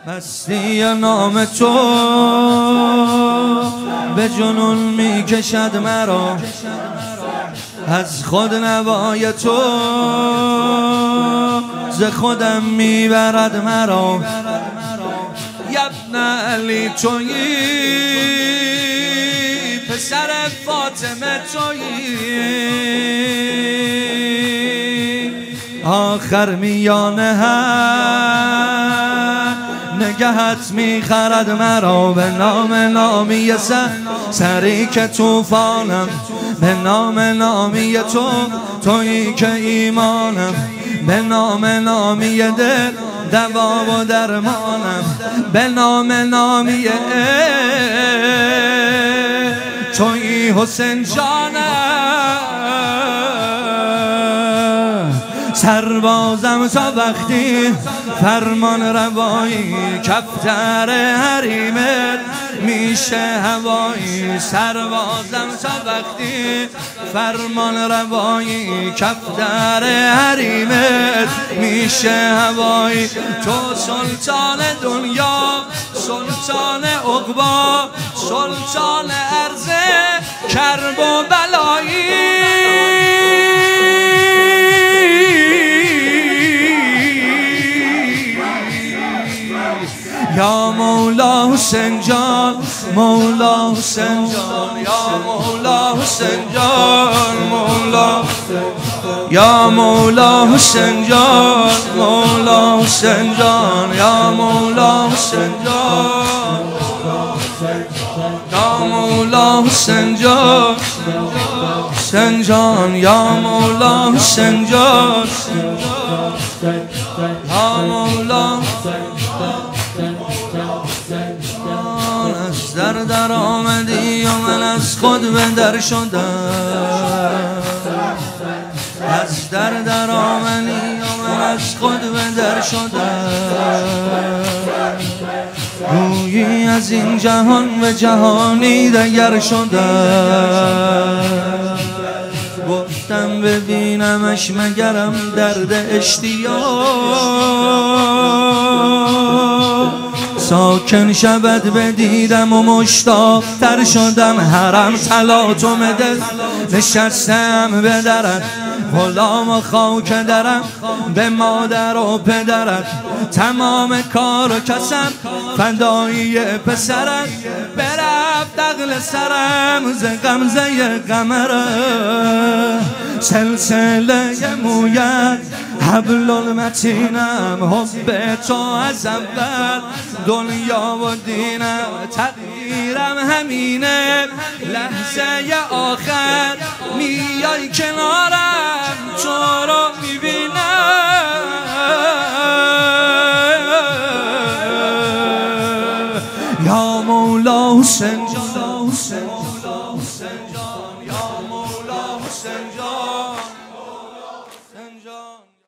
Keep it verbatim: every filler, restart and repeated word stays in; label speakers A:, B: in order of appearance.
A: مستی نام تو به جنون می کشد مرا، از خود نوای تو ز خودم میبرد مرا. یبن علی تویی پسر فاطمه تویی، آخر میانه هم نگهت میخرد مرا. به نام نامی سر سری که توفانم، به نام نامی تو تویی که ایمانم، به نام نامی دل دوا و درمانم، به نام نامی تویی حسین جانم. سربازم تا وقتی فرمان روایی، کفتر حریمت میشه هوایی. سربازم تا وقتی فرمان روایی، کفتر حریمت میشه هوایی. تو سلطان دنیا، سلطان عقبا، سلطان عرض کرب و بلایی. یا مولا حسین جان، مولا حسین جان، یا مولا حسین جان، مولا یا مولا حسین جان، مولا حسین جان، یا مولا حسین جان، یا مولا حسین جان، حسین جان، یا مولا حسین جان، یا مولا از در در آمدی و من از خود به در شدم، از در در آمدی و من از خود به در شدم. گویی از این جهان به جهانی دگر شدم، گفتم ببینمش مگرم درد اشتیاق. ساکن شبت بدیدم و مشتاق تر شدم، حرم تلاطم دل نشستم به درت. غلام و خاک درم به مادر و پدرت، تمام کار و کسم فدایی پسرت. برفت عقل سرم ز غمزه قمرت، سلسله مویت حبل المتینم. حب تو از اول دنیا و دینم، تقدیرم همینه لحظه آخر میای کنارم تو رو میبینم. یا مولا حسین جان، یا مولا حسین جان،